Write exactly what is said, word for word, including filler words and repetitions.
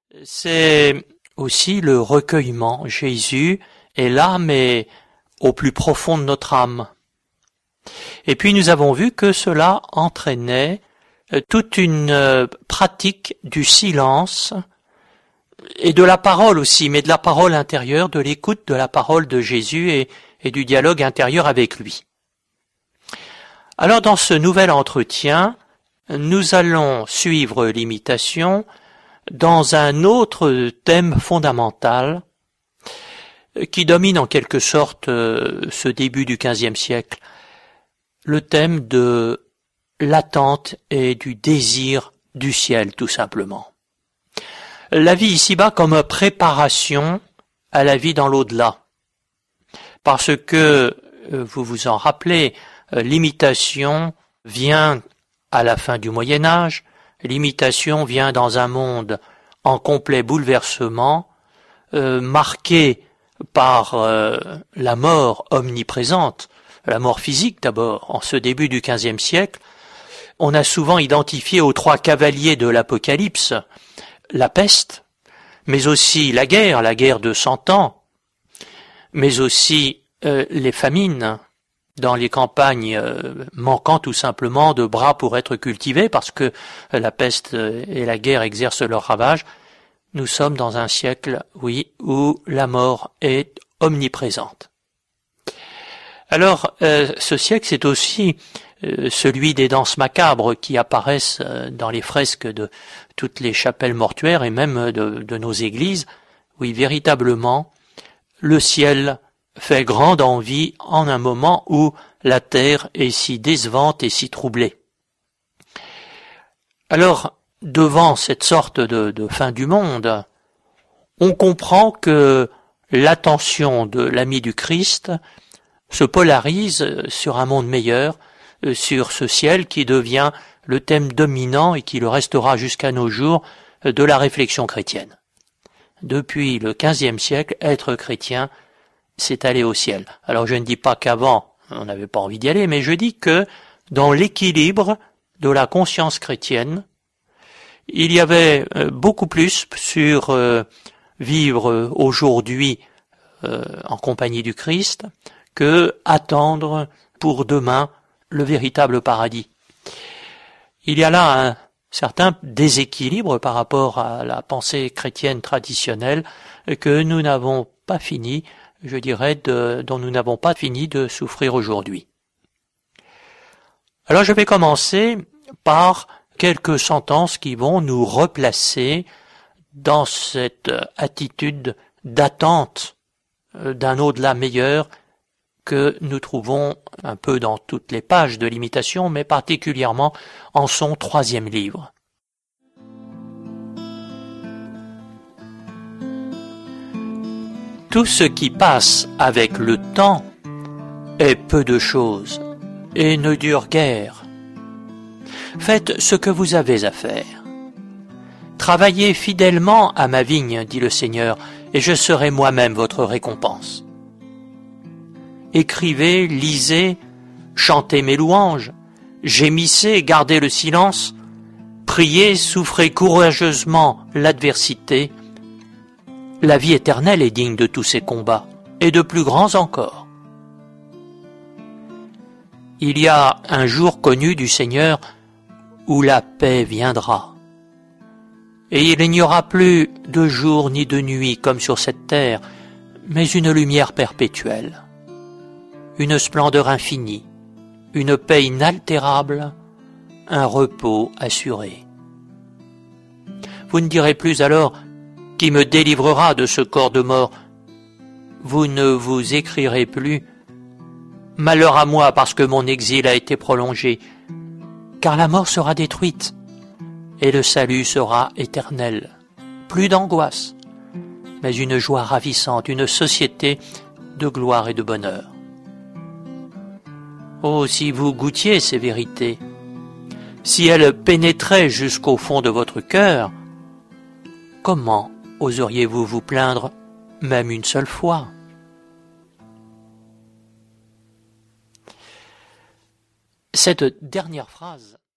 c'est aussi le recueillement. Jésus est là, mais au plus profond de notre âme. Et puis nous avons vu que cela entraînait toute une pratique du silence et de la parole aussi, mais de la parole intérieure, de l'écoute de la parole de Jésus et, et du dialogue intérieur avec lui. Alors dans ce nouvel entretien, nous allons suivre l'imitation dans un autre thème fondamental qui domine en quelque sorte ce début du quinzième siècle, le thème de l'attente et du désir du ciel, tout simplement. La vie ici-bas comme préparation à la vie dans l'au-delà. Parce que, vous vous en rappelez, l'imitation vient à la fin du Moyen-Âge, l'imitation vient dans un monde en complet bouleversement, euh, marqué par euh, la mort omniprésente, la mort physique d'abord, en ce début du quinzième siècle. On a souvent identifié aux trois cavaliers de l'Apocalypse la peste, mais aussi la guerre, la guerre de Cent Ans, mais aussi euh, les famines dans les campagnes euh, manquant tout simplement de bras pour être cultivés parce que euh, la peste et la guerre exercent leurs ravages. Nous sommes dans un siècle, oui, où la mort est omniprésente. Alors, euh, ce siècle, c'est aussi euh, celui des danses macabres qui apparaissent euh, dans les fresques de toutes les chapelles mortuaires et même de, de nos églises. Oui, véritablement, le ciel fait grande envie en un moment où la terre est si décevante et si troublée. Alors, devant cette sorte de, de fin du monde, on comprend que l'attention de l'ami du Christ se polarise sur un monde meilleur, sur ce ciel qui devient le thème dominant et qui le restera jusqu'à nos jours de la réflexion chrétienne. Depuis le quinzième siècle, être chrétien, c'est aller au ciel. Alors je ne dis pas qu'avant, on n'avait pas envie d'y aller, mais je dis que dans l'équilibre de la conscience chrétienne, il y avait beaucoup plus sur euh, vivre aujourd'hui euh, en compagnie du Christ que attendre pour demain le véritable paradis. Il y a là un certain déséquilibre par rapport à la pensée chrétienne traditionnelle que nous n'avons pas fini, je dirais, de, dont nous n'avons pas fini de souffrir aujourd'hui. Alors je vais commencer par quelques sentences qui vont nous replacer dans cette attitude d'attente d'un au-delà meilleur que nous trouvons un peu dans toutes les pages de l'imitation, mais particulièrement en son troisième livre. Tout ce qui passe avec le temps est peu de choses et ne dure guère. Faites ce que vous avez à faire. Travaillez fidèlement à ma vigne, dit le Seigneur, et je serai moi-même votre récompense. Écrivez, lisez, chantez mes louanges, gémissez, gardez le silence, priez, souffrez courageusement l'adversité. La vie éternelle est digne de tous ces combats, et de plus grands encore. Il y a un jour connu du Seigneur où la paix viendra. Et il n'y aura plus de jour ni de nuit comme sur cette terre, mais une lumière perpétuelle, une splendeur infinie, une paix inaltérable, un repos assuré. Vous ne direz plus alors « Qui me délivrera de ce corps de mort ?» Vous ne vous écrirez plus « Malheur à moi parce que mon exil a été prolongé », car la mort sera détruite et le salut sera éternel. Plus d'angoisse, mais une joie ravissante, une société de gloire et de bonheur. Oh, si vous goûtiez ces vérités, si elles pénétraient jusqu'au fond de votre cœur, comment oseriez-vous vous plaindre même une seule fois? Cette dernière phrase